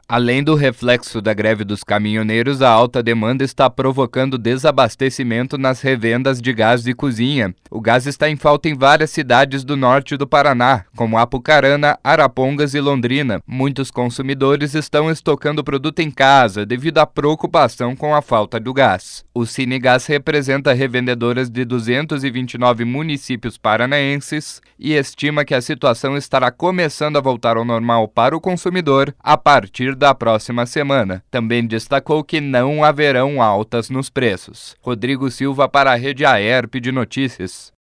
Além do reflexo da greve dos caminhoneiros, a alta demanda está provocando desabastecimento nas revendas de gás de cozinha. O gás está em falta em várias cidades do norte do Paraná, como Apucarana, Arapongas e Londrina. Muitos consumidores estão estocando o produto em casa devido à preocupação com a falta do gás. O Cinegás representa revendedoras de 229 municípios paranaenses e estima que a situação estará começando a voltar ao normal para o consumidor a partir da próxima semana. Também destacou que não haverão altas nos preços. Rodrigo Silva para a Rede AERP de Notícias.